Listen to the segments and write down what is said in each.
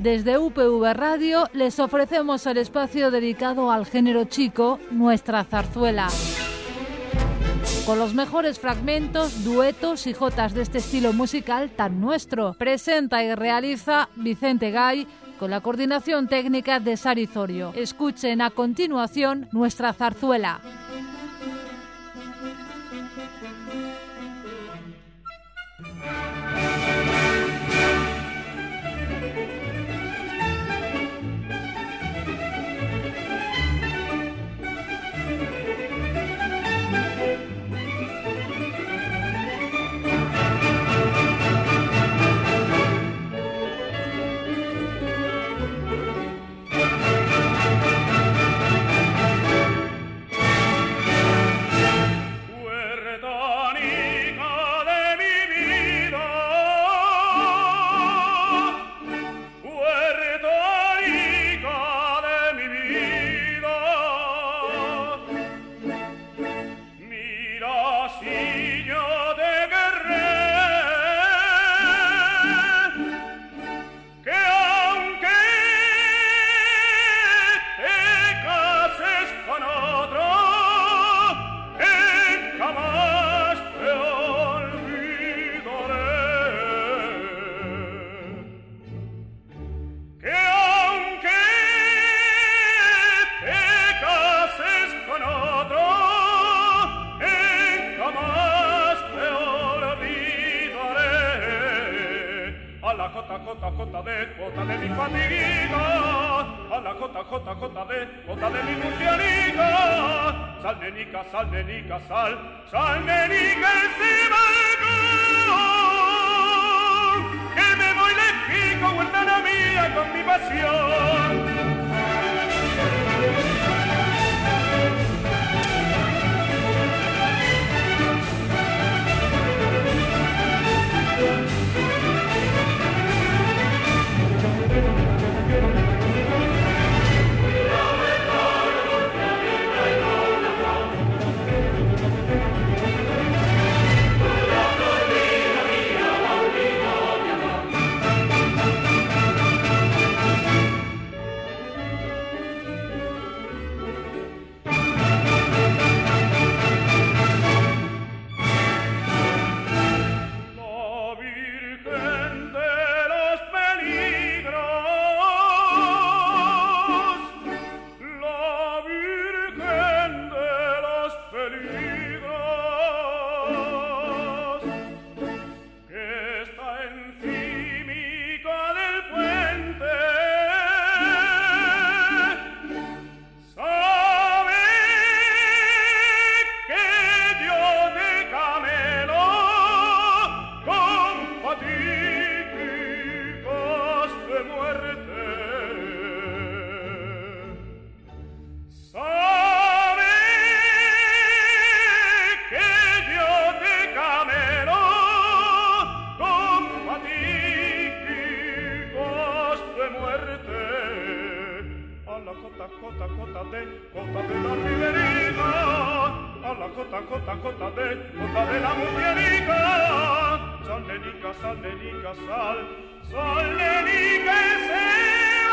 Desde UPV Radio les ofrecemos el espacio dedicado al género chico, Nuestra Zarzuela. Con los mejores fragmentos, duetos y jotas de este estilo musical tan nuestro. Presenta y realiza Vicente Gay con la coordinación técnica de Sari Zorio. Escuchen a continuación Nuestra Zarzuela. Jota de mi fatiguita, a la jota de mi lucianita. Sal, nenica, sal, nenica, ese balcón, que me voy lejico, huertana mía, con mi pasión. Jota de la mujeриca. Sal, nenica, sal, nenica, ese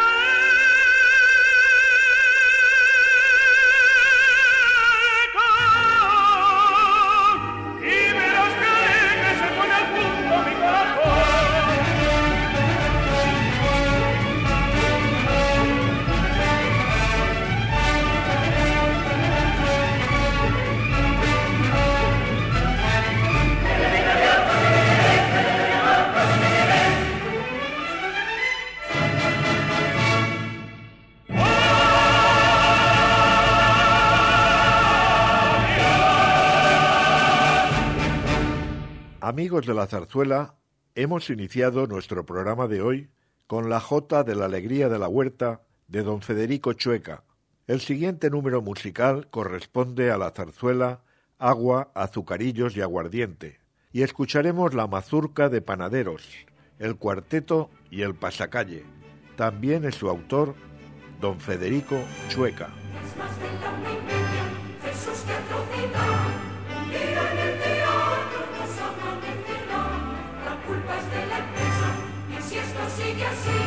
Amigos de la zarzuela, hemos iniciado nuestro programa de hoy con la jota de la alegría de la huerta de don Federico Chueca. El siguiente número musical corresponde a la zarzuela Agua, Azucarillos y Aguardiente, y escucharemos la mazurca de panaderos, el cuarteto y el pasacalle. También es su autor don Federico Chueca. Sigue así,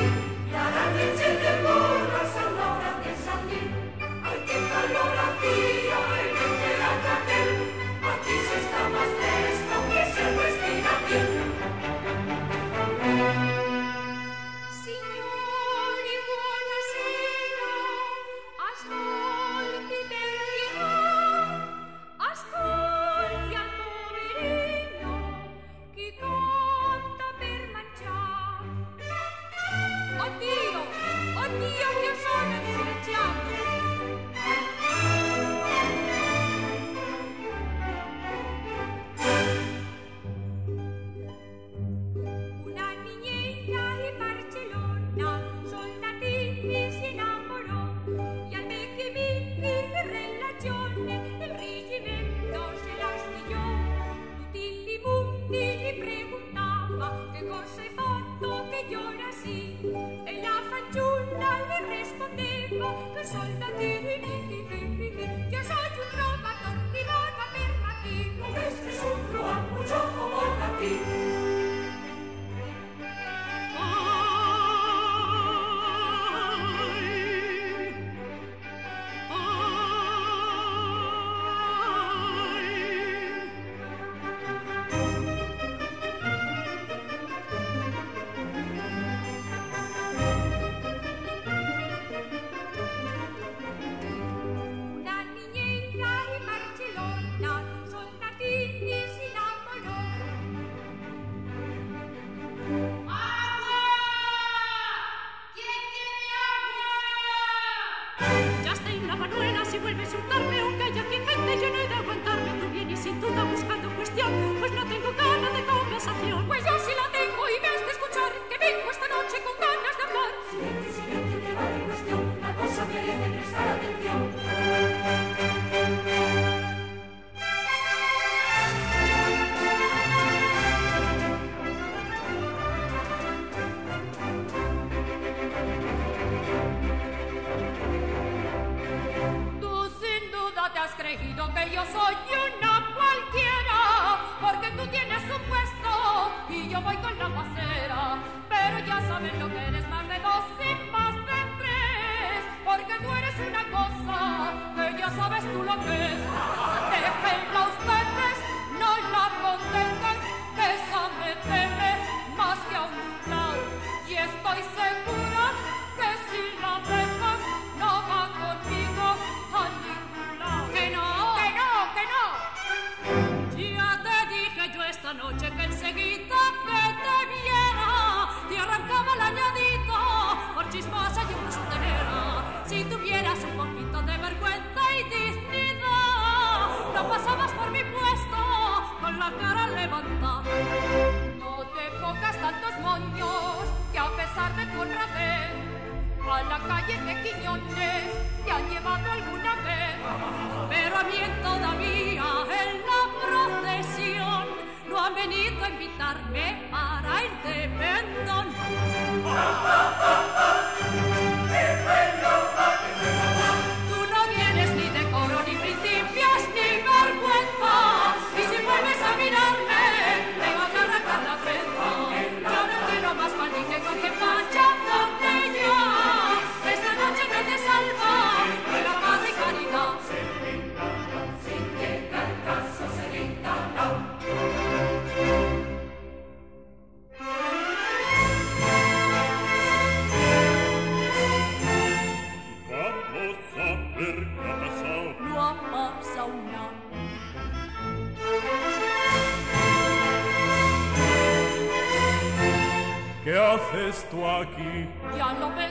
¿Qué haces tú aquí? Ya lo ves,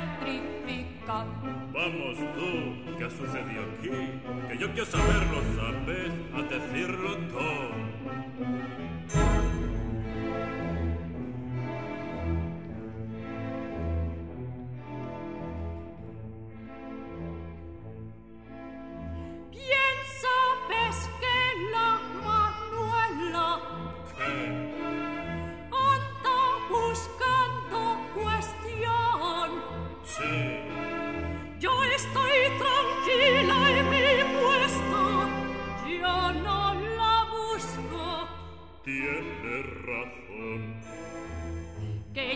petrifica. Vamos tú, ¿qué sucedió aquí? Que yo quiero saberlo, ¿sabes? A decirlo todo.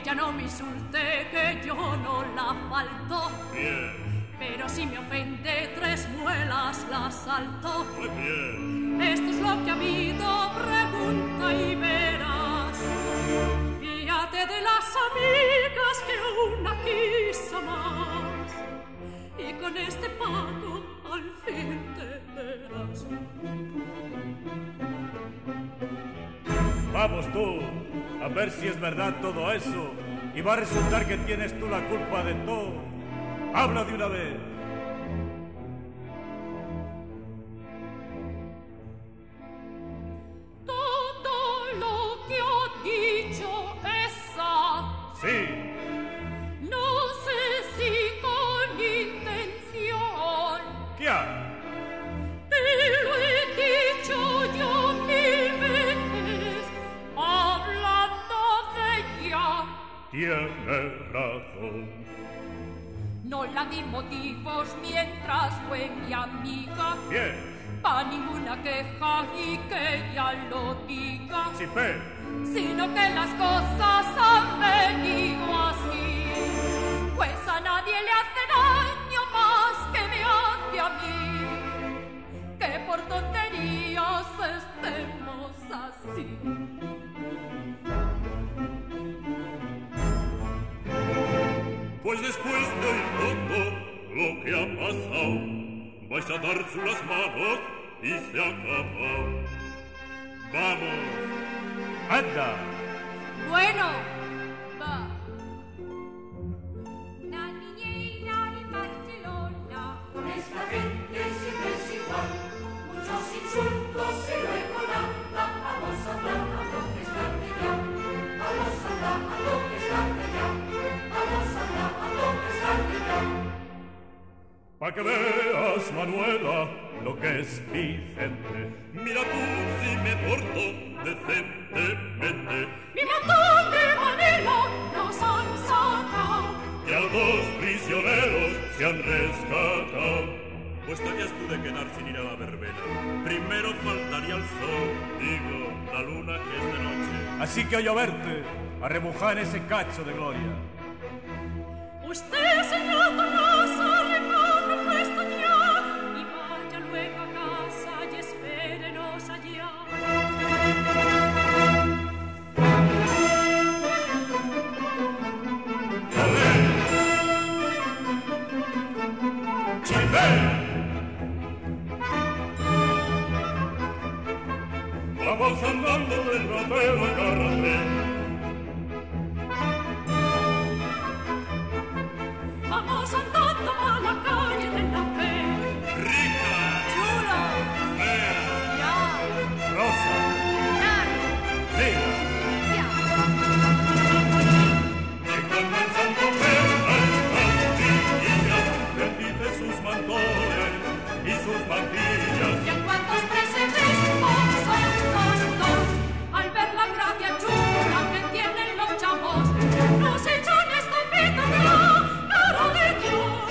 ella no me insulte, que yo no la falto. Bien, Pero si me ofende 3 muelas la salto. muy bien. Esto es lo que ha habido, pregunta y verás. Fíjate de las amigas que una quiso más. Y con este pago al fin te verás. Vamos tú, a ver si es verdad todo eso. Y va a resultar que tienes tú la culpa de todo. Habla de una vez. Todo lo que ha dicho esa, Sí, no sé si con intención. ¿qué hay? Te lo he dicho yo 1000 veces, hablando de ella. Tienes razón. No la di motivos mientras fue mi amiga, Bien, pa' ninguna queja y que ella lo diga, sí, pe. sino que las cosas han venido así, pues a nadie le hace daño más que me hace a mí, que por tonterías estemos así. Pues después de todo lo que ha pasado, vais a darse las manos y se acabó. ¡Vamos! ¡Anda! Bueno, va. Una niñera en Barcelona, con esta gente siempre es igual, muchos insultos y luego nada. Vamos a hablar a lo que es tarde ya, vamos a hablar a lo que es tarde ya, vamos a hablar a lo que es tarde ya. Pa' que veas, Manuela, lo que es Vicente. Mira tú si me porto decentemente. Mi montón de Manila nos han sacado. Y a 2 prisioneros se han rescatado. Pues tenías tú de quedar sin ir a la verbena. Primero faltaría el sol, digo, la luna que es de noche. Así que a lloverte, a remojar ese cacho de gloria. Usted, señor Tomasa, recoge puesto ya y vaya luego a casa y espérenos allá. Vamos andando del rapero a carretera. Vamos andando a la calle de la fe. Rica, Chulo, fea, ya, rosa, claro, negra. ya. Llegando al Santo Pedro, las chiquillas, bendice sus mantones y sus mantillas. Y en cuantos presentes son dos, al ver la gracia chula que tienen los chavos, nos echan estampita de la cara de Dios.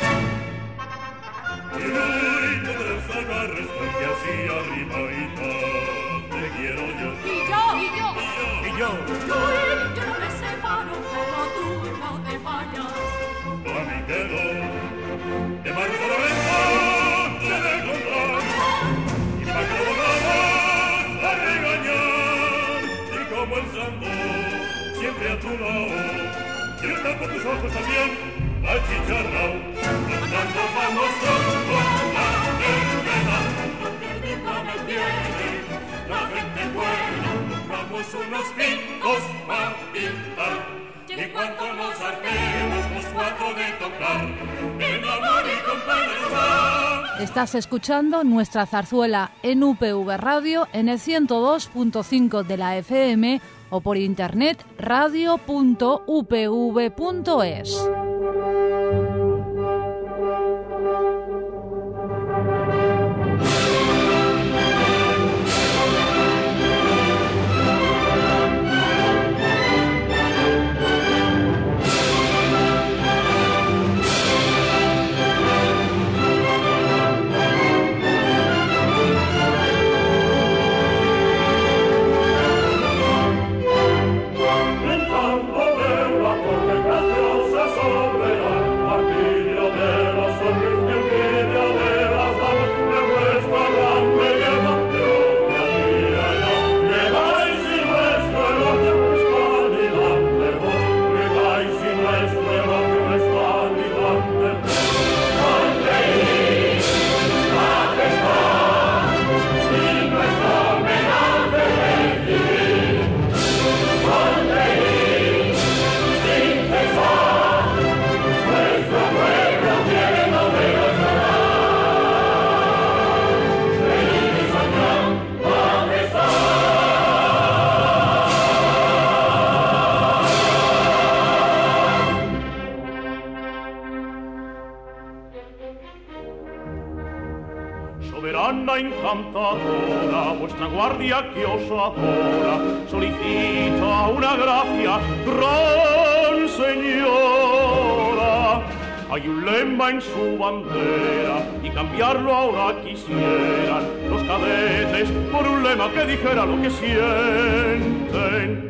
Y hoy te desagarres porque así arribadita te quiero yo. Y yo, Y yo, yo no me separo como tú no te vayas. para mí quedo de marzo de venta, te de encontrar. Y pa' que lo volvamos a regañar. Y como el santo, siempre a tu lado. Quiero estar por tus ojos también, achicharrao. Andando vamos con la verbena. Porque el vino me viene, La gente buena, compramos unos pintos pa' pintar. Y en cuanto nos hartemos, pues 4 de tocar, en amor y compañía. Estás escuchando nuestra zarzuela en UPV Radio en el 102.5 de la FM o por internet radio.upv.es. En campo de la soberana encantadora, vuestra guardia que os adora, solicita una gracia, gran señora. Hay un lema en su bandera y cambiarlo ahora quisieran los cadetes por un lema que dijera lo que sienten.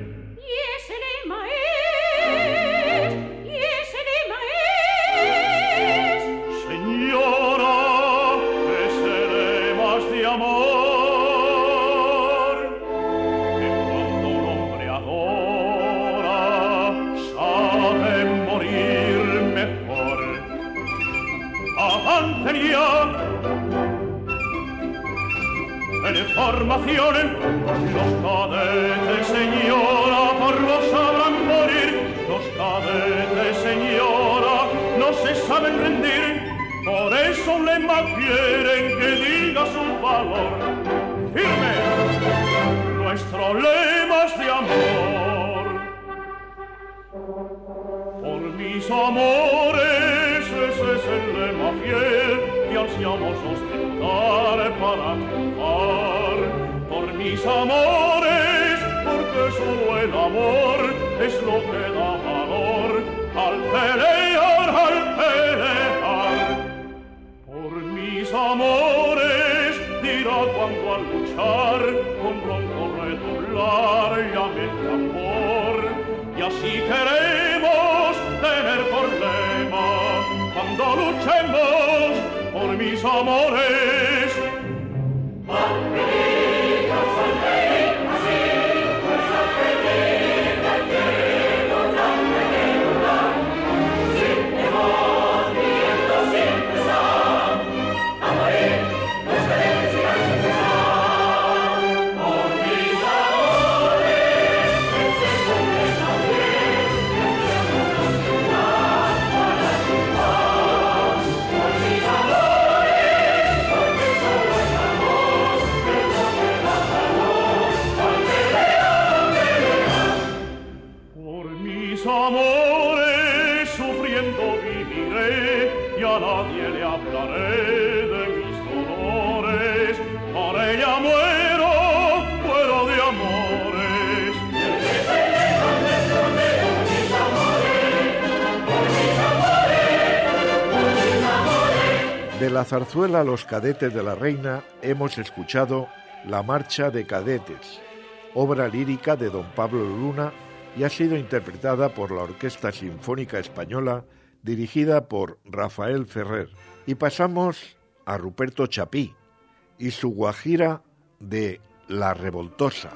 En formación, los cadetes, señora, por vos sabrán morir. Los cadetes, señora, no se saben rendir. Por eso un lema quieren que diga su valor. Firme, nuestro lema es de amor. Por mis amores, ese es el lema fiel que ansiamos ostentar para triunfar. Por mis amores, porque solo el amor es lo que da valor al pelear, al pelear. Por mis amores, dirá cuando al luchar con ronco redoblar llame el tambor. Y así queremos tener por lema cuando luchemos por mis amores. Amores, sufriendo viviré y a nadie le hablaré de mis dolores. Por ella muero, muero de amores. De la zarzuela Los cadetes de la reina hemos escuchado La marcha de cadetes, obra lírica de don Pablo Luna, y ha sido interpretada por la Orquesta Sinfónica Española, dirigida por Rafael Ferrer. Y pasamos a Ruperto Chapí y su guajira de La Revoltosa.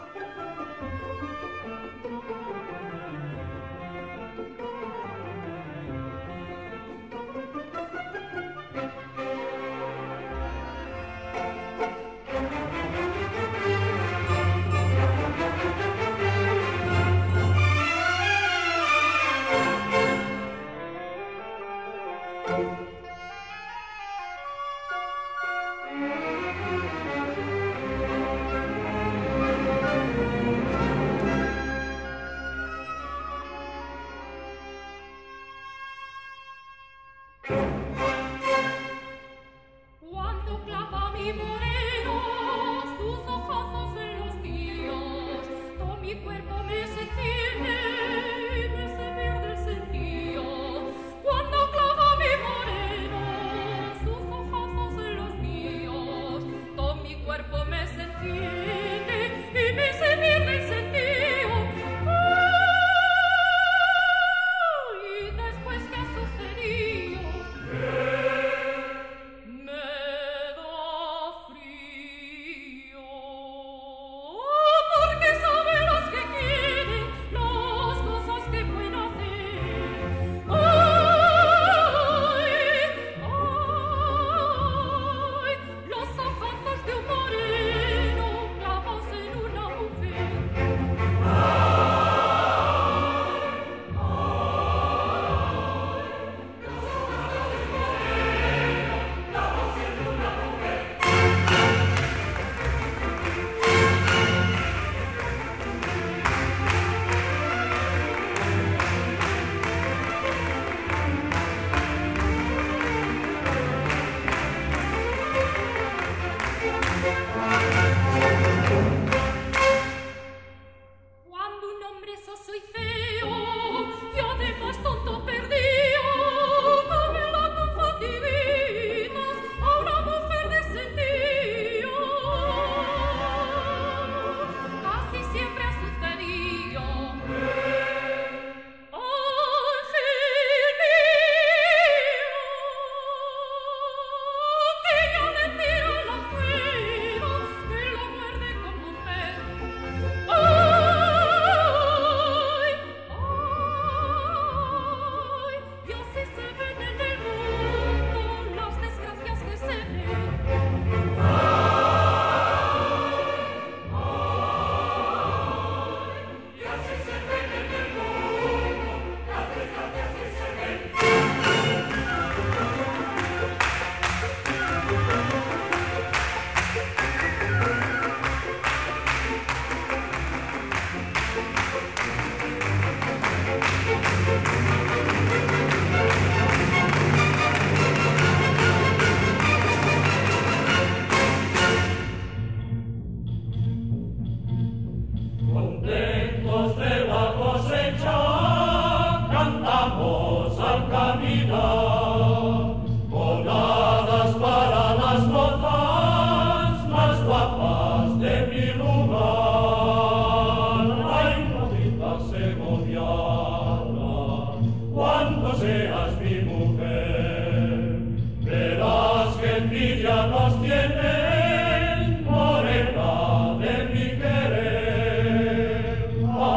que envidia nos tienen morena de mi querer.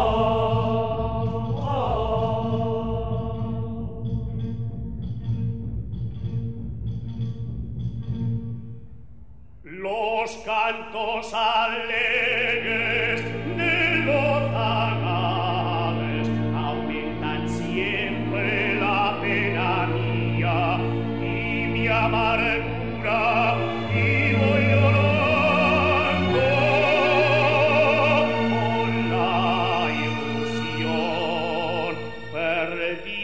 Los cantos alegres de los anales aumentan siempre la pena mía y mi amargura, y voy llorando con la ilusión perdida.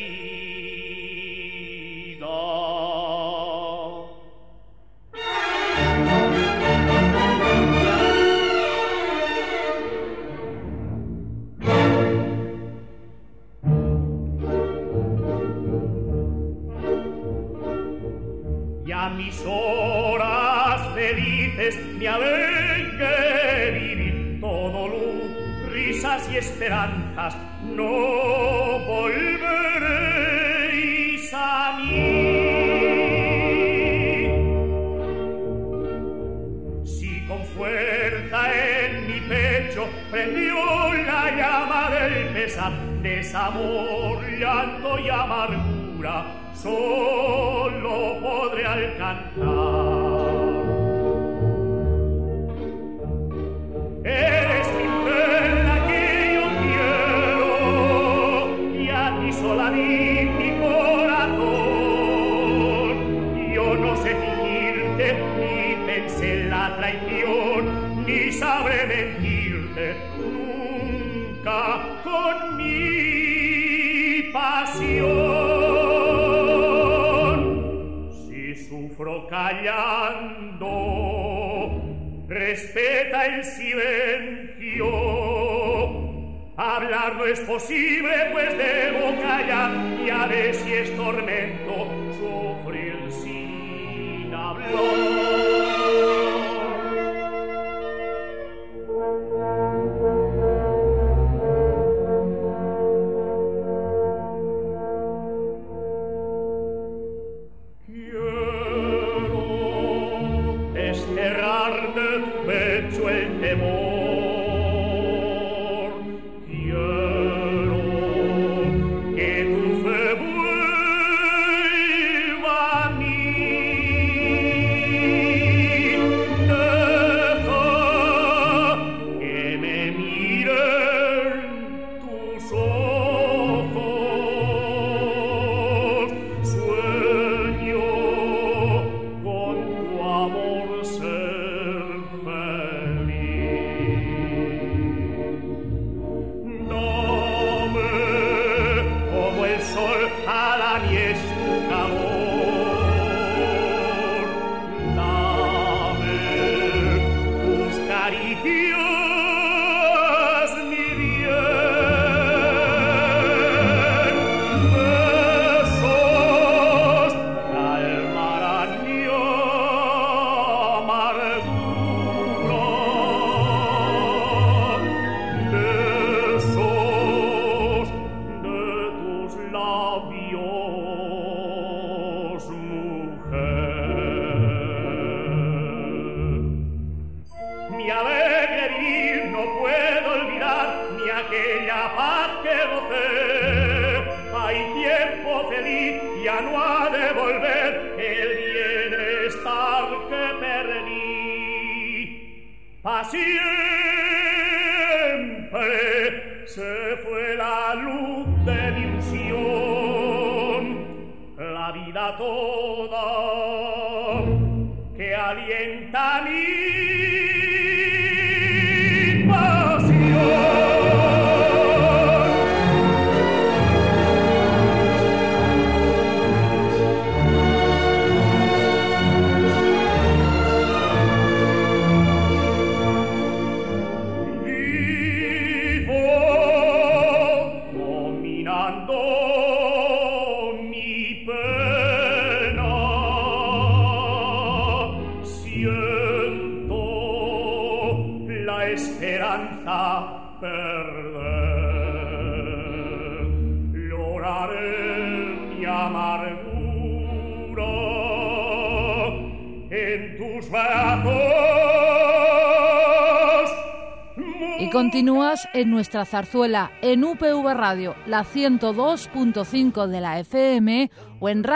Mis horas felices me harán que vivir todo luz, risas y esperanzas, no volveréis a mí. Si con fuerza en mi pecho prendió la llama del pesar, desamor, llanto y amargura, solo podré alcanzar. Eres mi perla que yo quiero, y a ti sola di mi corazón. Yo no sé fingirte, ni pensé en la traición, ni sabré mentirte nunca con mi pasión. Sufro callando, respeta el silencio. Hablar no es posible, pues debo callar. Ya ves si es tormento sufrir sin hablar. en tus brazos. Y continúas en nuestra zarzuela en UPV Radio, la 102.5 de la FM o en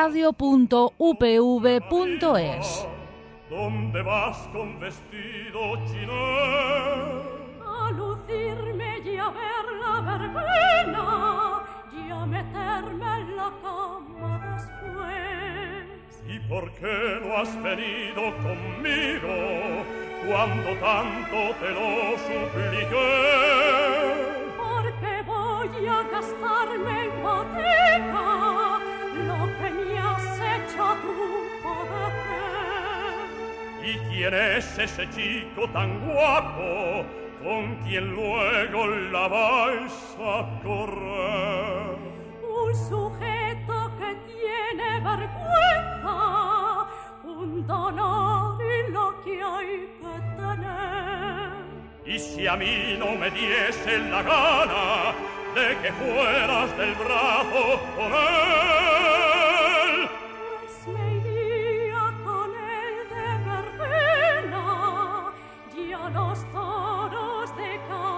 radio.upv.es. ¿Dónde vas con vestido chinés? A lucirme y a ver la verbena y a meterme en la cama después. ¿Y por qué no has venido conmigo cuando tanto te lo supliqué? Porque voy a gastarme en botica lo que me has hecho tú poder. ¿Y quién es ese chico tan guapo con quien luego la vais a correr? Un sujeto que tiene vergüenza, un honor y lo que hay que tener. Y si a mí no me diese la gana de que fueras del brazo con él, pues me iría con él de verbena y a los toros de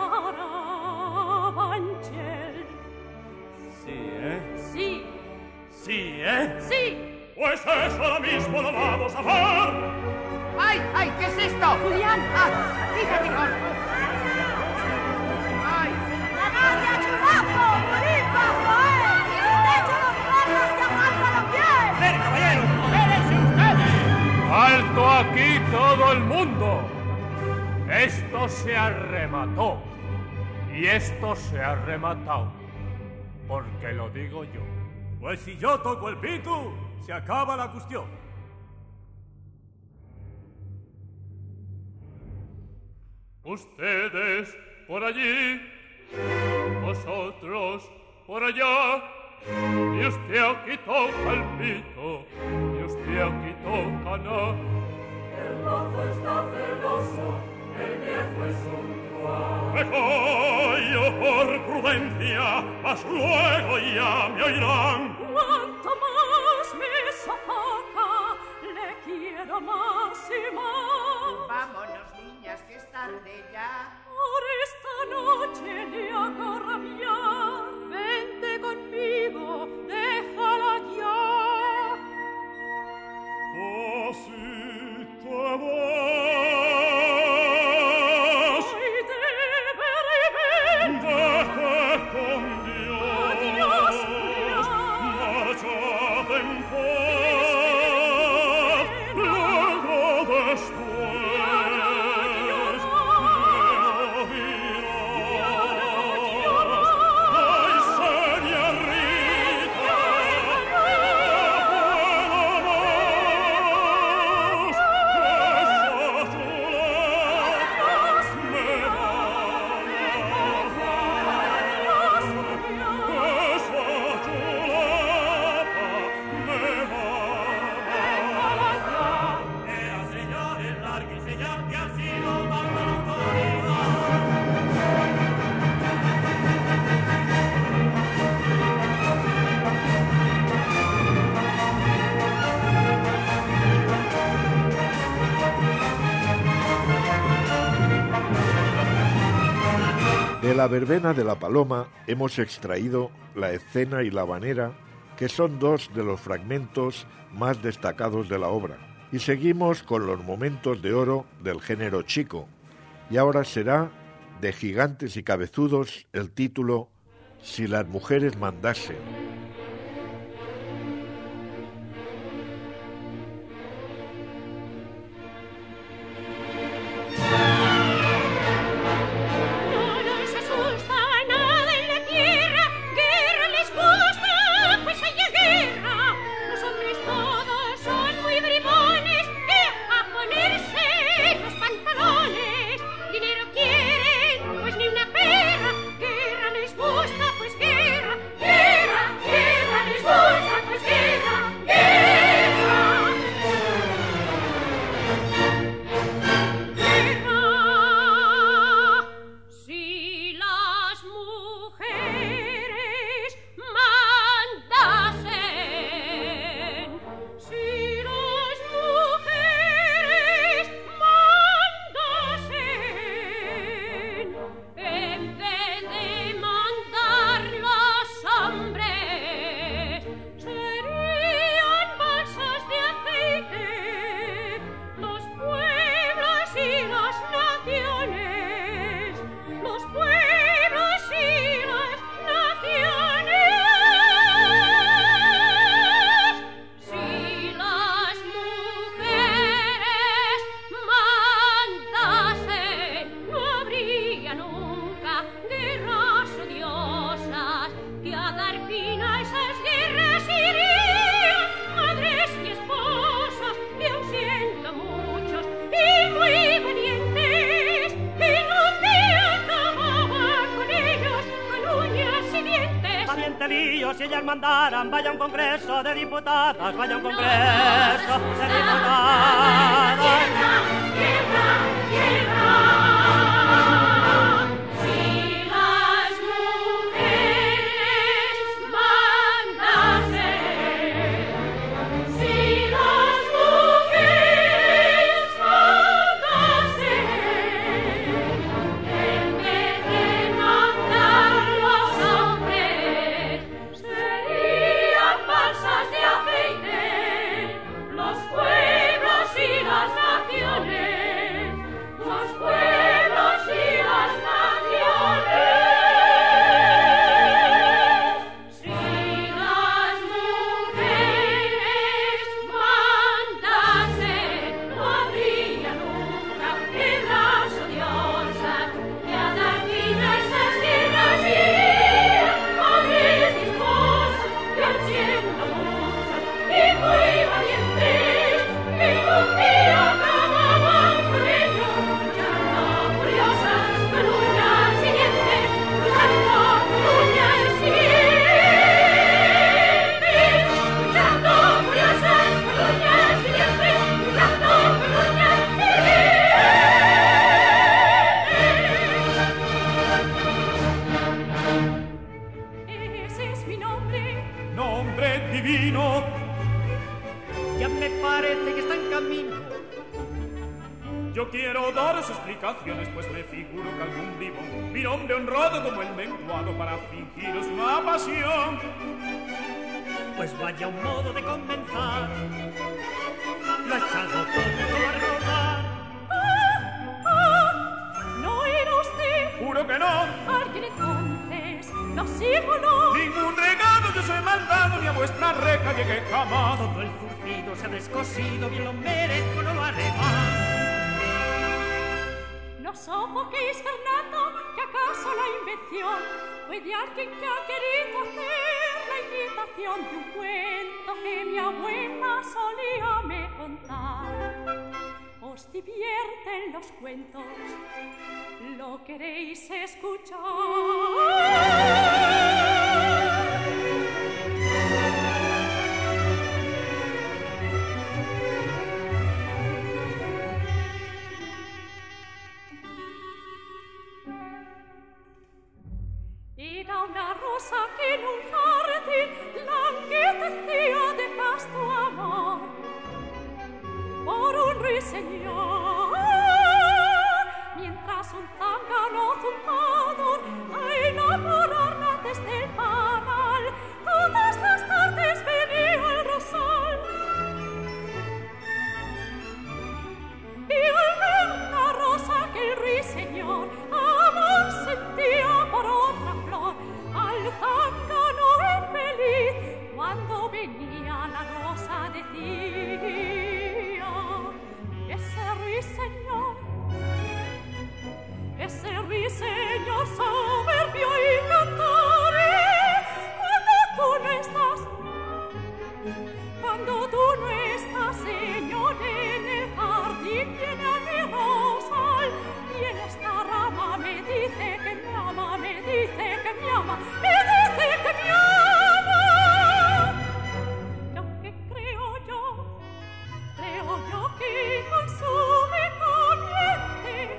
Carabanchel. Sí, Sí, Sí, sí. Pues eso ahora mismo lo vamos a hacer. ¡Ay, ay! ¿Qué es esto? Julián, ¡Fíjate con! ¡Ay! ¡Canalla, chulapo! ¡Flipa, Joel! ¡De hecho los perros te aguantan los pies! ¡Ven, caballero! ¡Espérense ustedes! ¡Alto aquí todo el mundo! Esto se arremató. Y esto se ha rematado. Porque lo digo yo. Pues si yo toco el pito, se acaba la cuestión. Ustedes por allí, vosotros por allá, y usted aquí toca el pito, y usted aquí toca no. El mozo está celoso, el viejo es un truán. Me callo por prudencia, mas luego ya me oirán. Cuanto más me sofoca, le quiero más y más. Vámonos, niñas, que es tarde ya. Por esta noche le hago rabiar. Vente conmigo, déjala ya. Así te vas. Ay, de ver y ver. Vete con Dios. Adiós, Julián. Marchad en paz. Luego después me oirás. Ay, señorita, De la verbena de la Paloma hemos extraído la escena y la habanera, que son dos de los fragmentos más destacados de la obra. Y seguimos con los momentos de oro del género chico. Y ahora será de Gigantes y Cabezudos el título Si las mujeres mandasen. Guerra, guerra les gusta, pues guerra, guerra. este lío. Si ellas mandaran, vaya a un congreso de diputadas, vaya a un congreso de diputadas. Pues me figuro que algún bribón, mi hombre honrado como el menguado, para fingiros una pasión. Pues vaya un modo de comenzar, lo ha echado todo a rodar. ¿No era usted? Juro que no. Alguien entonces, no sigo, no. Ningún regalo yo soy mandado, ni a vuestra reja llegué jamás. Todo el zurcido se ha descosido, bien lo merezco, no lo haré más. No sofoquéis, Fernando, que acaso la invención fue de alguien que ha querido hacer la imitación de un cuento que mi abuela solía me contar. Os divierten los cuentos, ¿lo queréis escuchar? Era una rosa que en un jardín languidecía de casto amor por un ruiseñor, mientras un zángano zumbador a enamorarla desde el panal todas las tardes venía al rosal. Y al ver la rosa que el ruiseñor amor sentía por otra flor, al zángano infeliz cuando venía la rosa decía: ese ruiseñor soberbio y cantare, cuando tú no estás, señor, en el jardín viene a mi rosal, y en esta rama me dice que me ama, me dice que me ama, me dice que me ama. Y aunque creo yo que con su corriente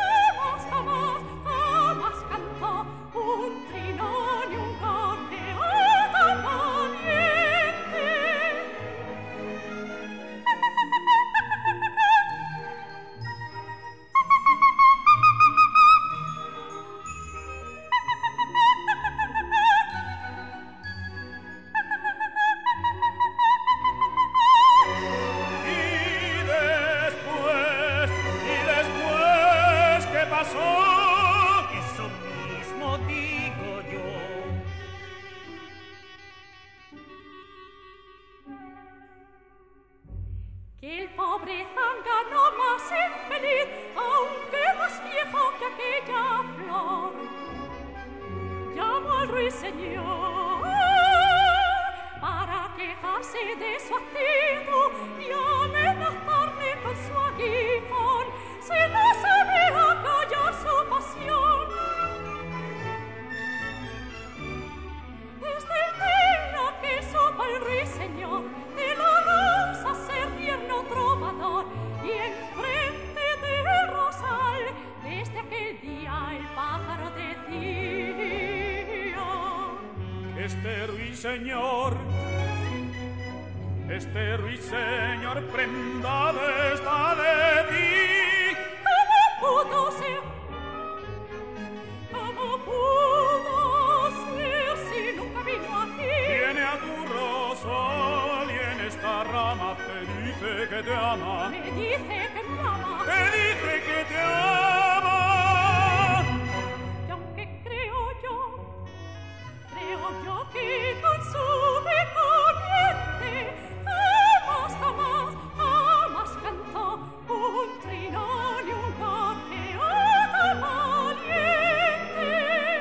jamás cantó un trino ni un gorjeo tan valiente. Que el pobre zángano más infeliz, aunque más viejo que aquella flor, llamó al ruiseñor para quejarse de su actitud y amenazarle con su aguijón si no sabía callar su pasión. Desde ruiseñor, prenda de esta de ti. ¿Cómo pudo ser si nunca vino a ti? Viene a tu rosal y en esta rama te dice que te ama. Me dice que me ama. Te dice que te ama. Y aunque creo yo que con su corriente jamás cantó un trino ni un gorjeado valiente.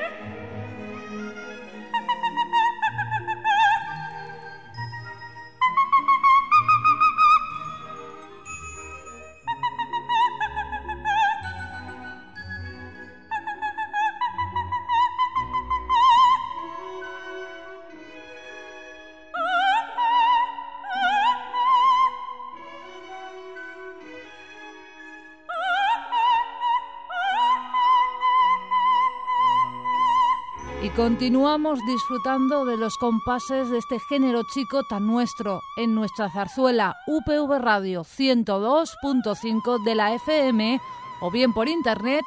Y continuamos disfrutando de los compases de este género chico tan nuestro en nuestra zarzuela UPV Radio 102.5 de la FM o bien por internet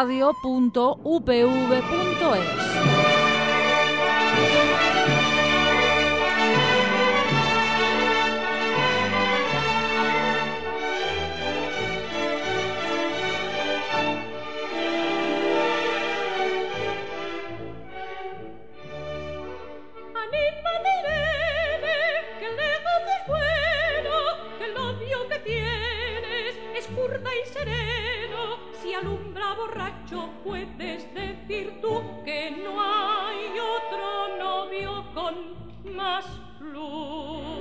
radio.upv.es. Alumbra borracho, puedes decir tú que no hay otro novio con más luz.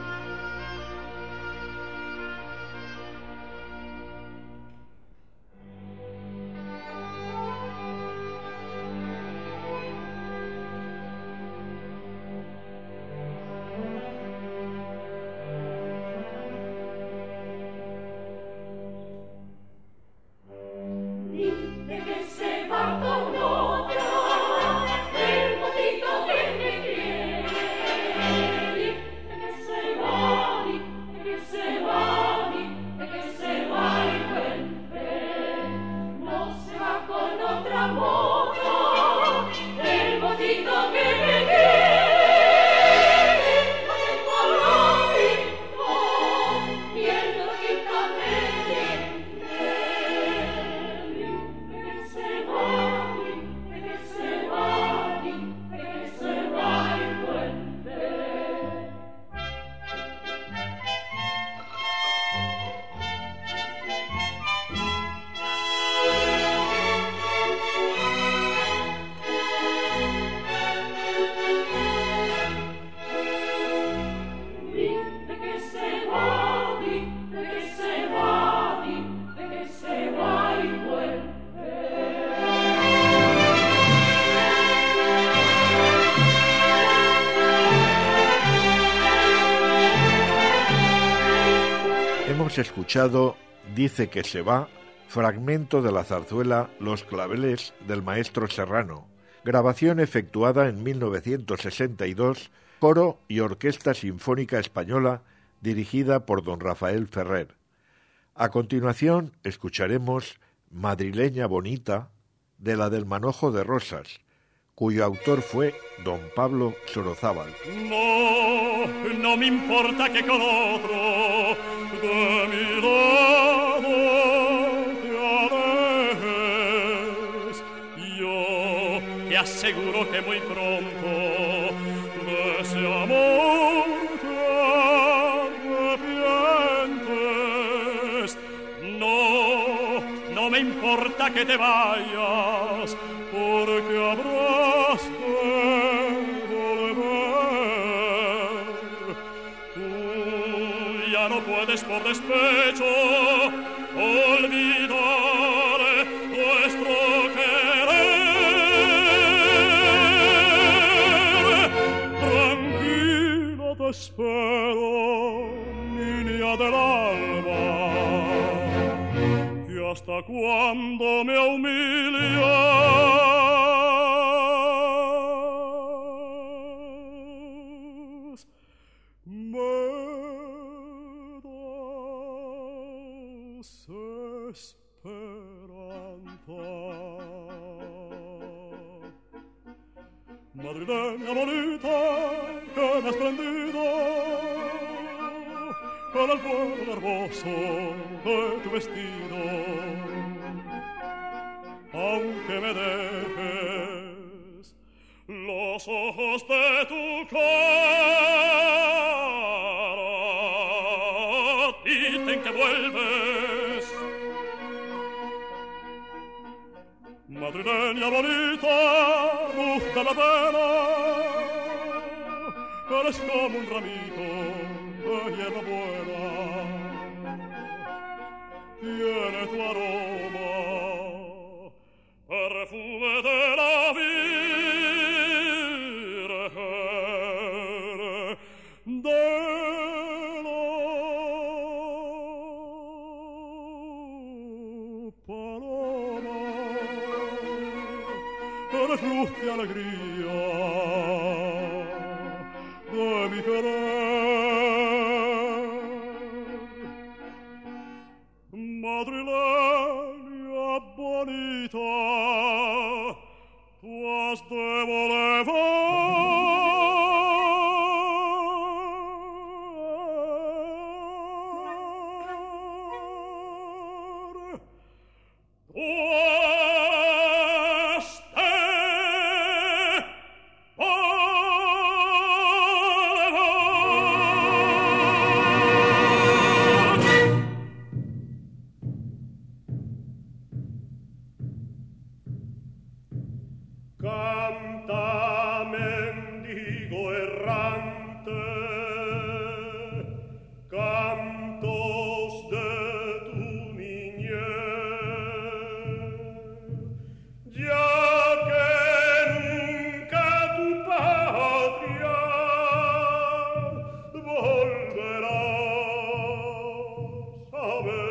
Hemos escuchado Dice que se va, fragmento de la zarzuela Los claveles del maestro Serrano, grabación efectuada en 1962, coro y orquesta sinfónica española dirigida por don Rafael Ferrer. A continuación escucharemos Madrileña Bonita, de la del Manojo de Rosas, cuyo autor fue don Pablo Sorozábal. No me importa que con otro de mi lado te alejes. Yo te aseguro que muy pronto de ese amor te arrepientes. No me importa que te vayas, porque habrás de volver. Tú ya no puedes por despecho olvidar nuestro querer. Tranquila te espero, niña del alba, que hasta cuando me humillas esperanza. Madrileña bonita que me has prendido con el fuego hermoso de tu vestido, aunque me dejes los ojos de tu cara dicen que vuelves. Madrileña bonita, luz de la pena, eres como un ramito de hierba buena, tiene tu aroma, perfume de la Virgen, de la paloma, eres luz de alegría de mi querer. Madrileña bonita, tú has de canta, mendigo errante, cantos de tu niñez, ya que nunca tu patria volverás a ver.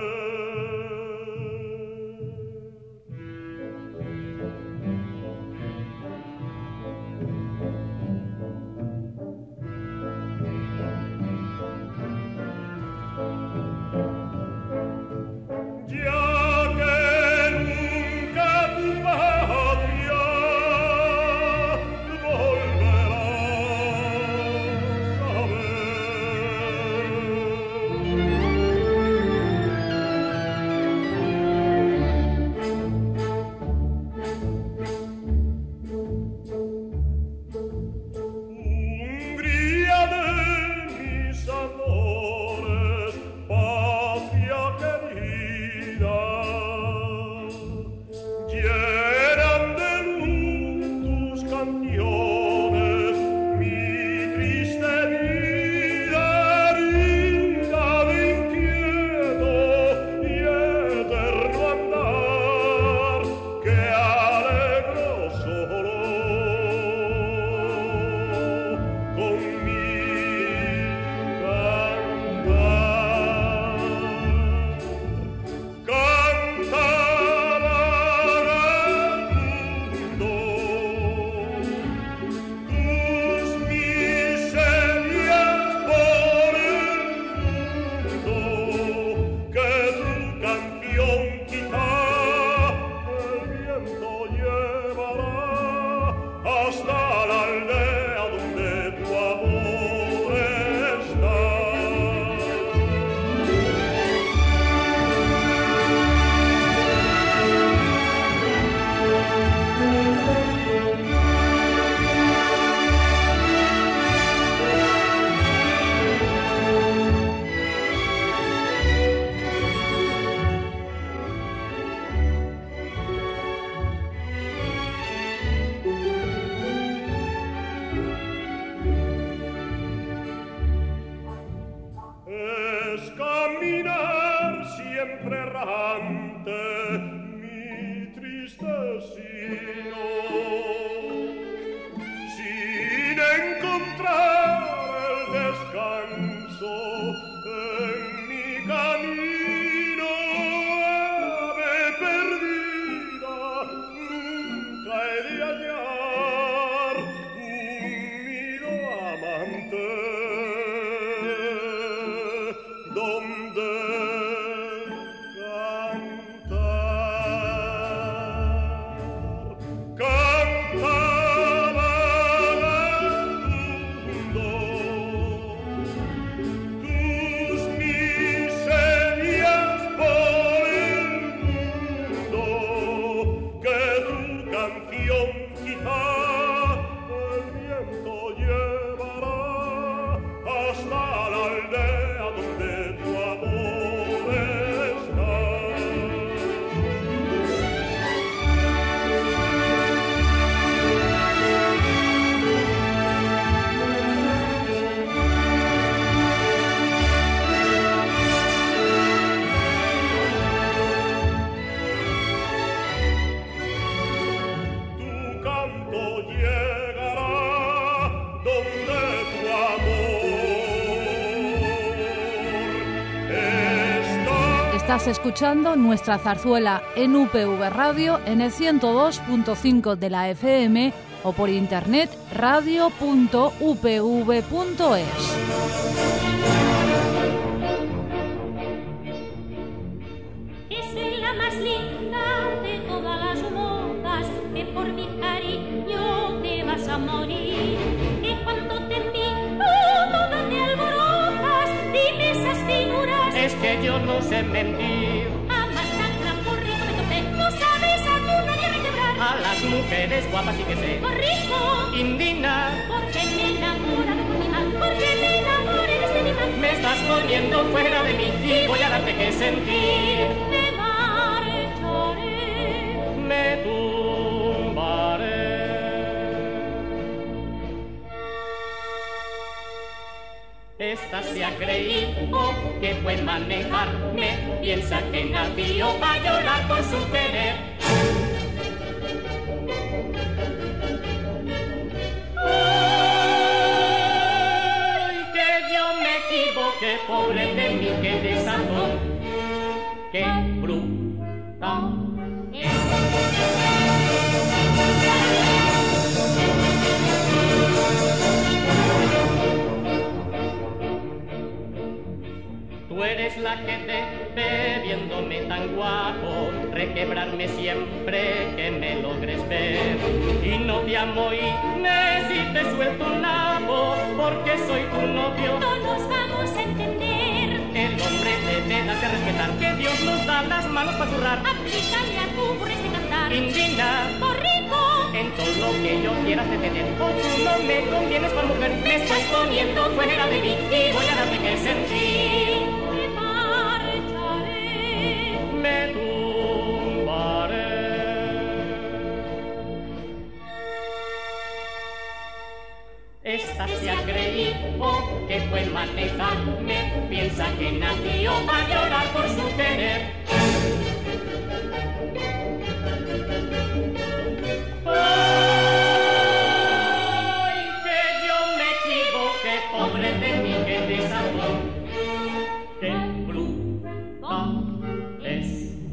donde Estás escuchando Nuestra Zarzuela en UPV Radio en el 102.5 de la FM o por internet radio.upv.es. Es la más linda de todas las modas, que por mi cariño te vas a morir. Y cuando te miro, toda te alborotas, dime esas figuras. Es que yo no sé mentir. Amas tan gran burrito me topé, no sabes a tu nadie requebrar. A las mujeres guapas sí que sé. Borrico, Indina, porque me enamora de tu animal, porque me enamoré de este animal. me estás poniendo fuera de mí y voy a darte que sentir. Me marcharé. Me tumbaré. Esta se ha creído que puede manejarme, piensa que nació va a llorar por su querer. Ay, que yo me equivoqué, pobre de mí, que desazón, que bruta es. Tú eres la que debe, viéndome tan guapo, requebrarme siempre que me logres ver. Y no te amo y si te suelto un nabo, porque soy tu novio. No nos vamos a entender. El hombre debe darse a respetar, que Dios nos da las manos para zurrar. Aplícale a tu burres de cantar. Indina, Borrico, en todo lo que yo quieras detener. O tú no me convienes por mujer, me estás poniendo fuera de mí y voy a darte que sentir. me marcharé. Me tumbaré. Esta se ha creído que puede manejarme, piensa que nació va a llorar por su querer. Ay, que yo me equivoqué, pobre de mí, que desazón, que bruta es.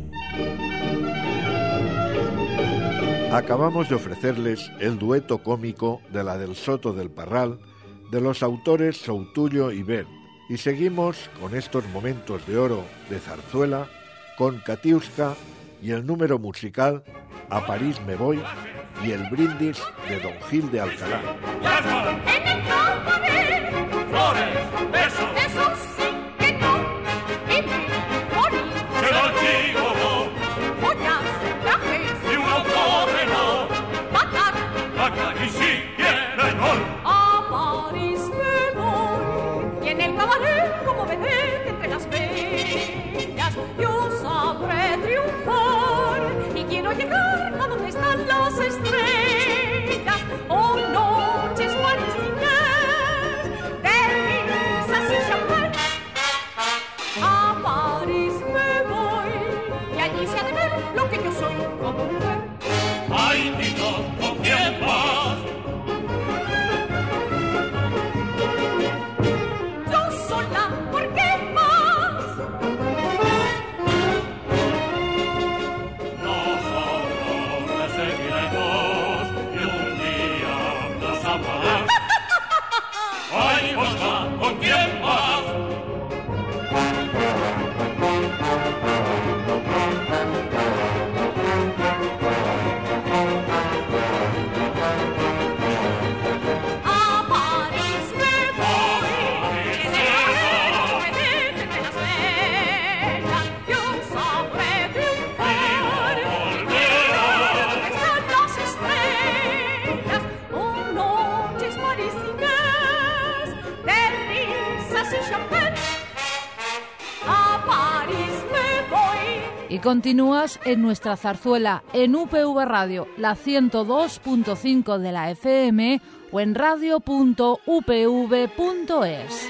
Acabamos de ofrecerles el dueto cómico de la del Soto del Parral de los autores Soutullo y Bert, y seguimos con estos momentos de oro de zarzuela con Katiuska y el número musical A París me voy y el brindis de Don Gil de Alcalá. En el campo de Flores, besos, eso sí que no. Y morir, se lo digo vos, joyas, trajes, y un autorreloj, matar. acá y si quiere gol. A París me voy y en el cabaret como vedette entre las bellas yo sabré triunfar y quiero llegar a donde están las estrellas. Oh, noches parisinas de risas y champán. A París me voy y allí se ha de ver lo que yo soy como mujer. Ay, Tito, ¿con quién vas? Yo sola, ¿por qué más? Nosotros te seguiremos y un día nos amarás. Ay, Oscar, ¿con quién vas? A París me voy, en el cabaret entre las bellas yo sabré triunfar y quiero donde están las estrellas. Oh, noches parisinas de risas y champán. A París me voy. Y continúas en Nuestra Zarzuela en UPV Radio, la 102.5 de la FM o en radio.upv.es.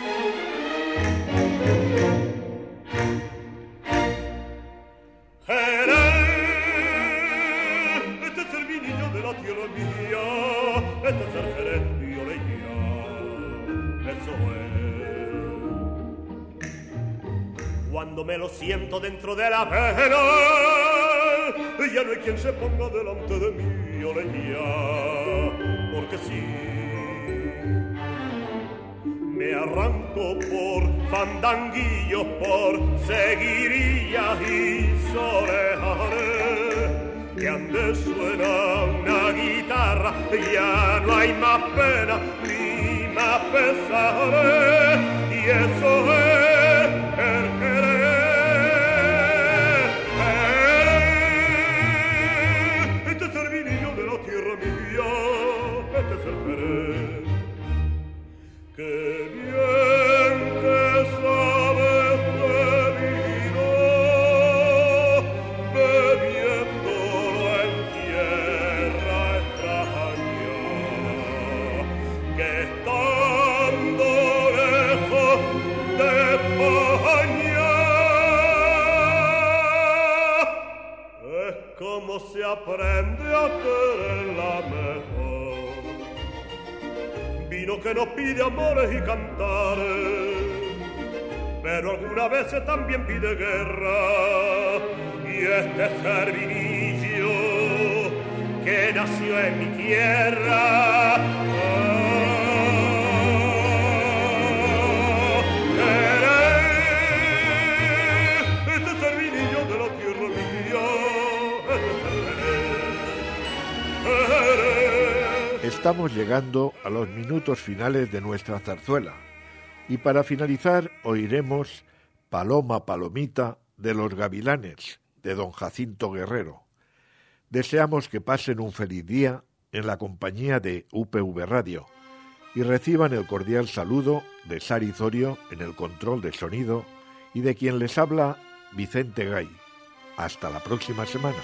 Jerez, este es el vinillo de la tierra mía, este es el Jerez y Orella, eso es. Cuando Cuando me lo siento dentro de la pena, ya no hay quien se ponga delante de mí, olería, porque sí. Me arranco por fandanguillos, por seguirillas y soleares, que ande suena una guitarra, ya no hay más pena ni más pesares, y eso es el Jerez. Este es el vinillo de la tierra mía, este es el Jerez. ¡Qué bien que sabes de vino, bebiéndolo en tierra extraña, que estando lejos de España es como se aprende a quererla mejor. Vino que nos pide amores y cantares, pero algunas veces también pide guerra. Y este es el vinillo que nació en mi tierra. Este es el vinillo de la tierra mía. Este es el Jerez. Estamos llegando a los minutos finales de nuestra zarzuela y para finalizar oiremos Paloma Palomita de los Gavilanes, de don Jacinto Guerrero. Deseamos que pasen un feliz día en la compañía de UPV Radio y reciban el cordial saludo de Sari Zorio en el control de sonido y de quien les habla Vicente Gay. Hasta la próxima semana.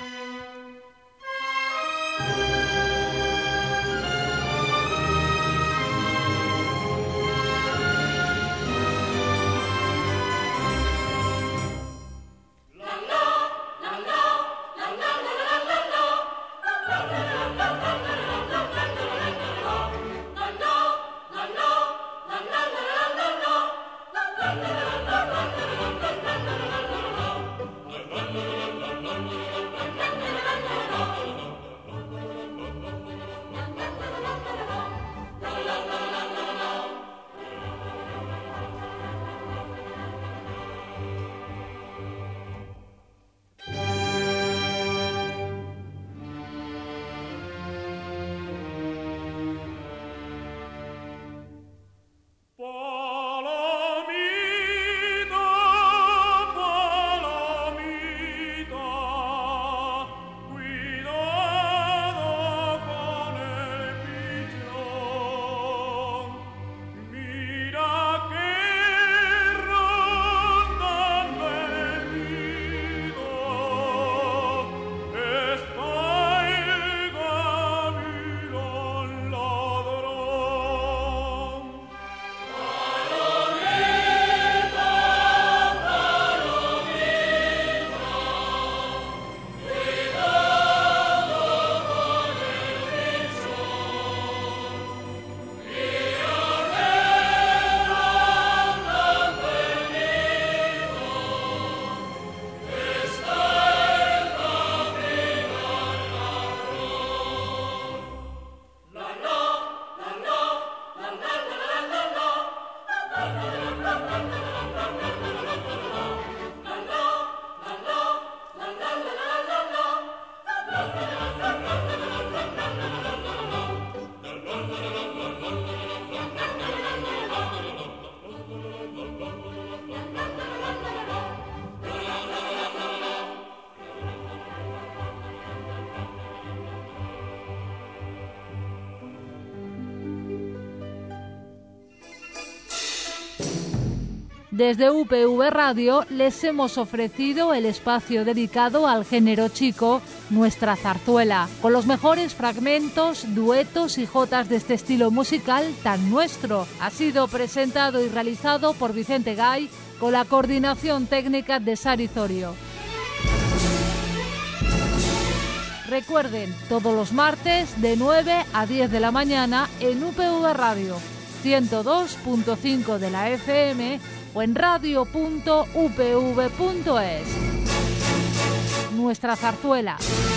Desde UPV Radio les hemos ofrecido el espacio dedicado al género chico, Nuestra Zarzuela, con los mejores fragmentos, duetos y jotas de este estilo musical tan nuestro. Ha sido presentado y realizado por Vicente Gay, con la coordinación técnica de Sari Zorio. Recuerden, todos los martes de 9 a 10 de la mañana en UPV Radio, 102.5 de la FM o en radio.upv.es. Nuestra zarzuela.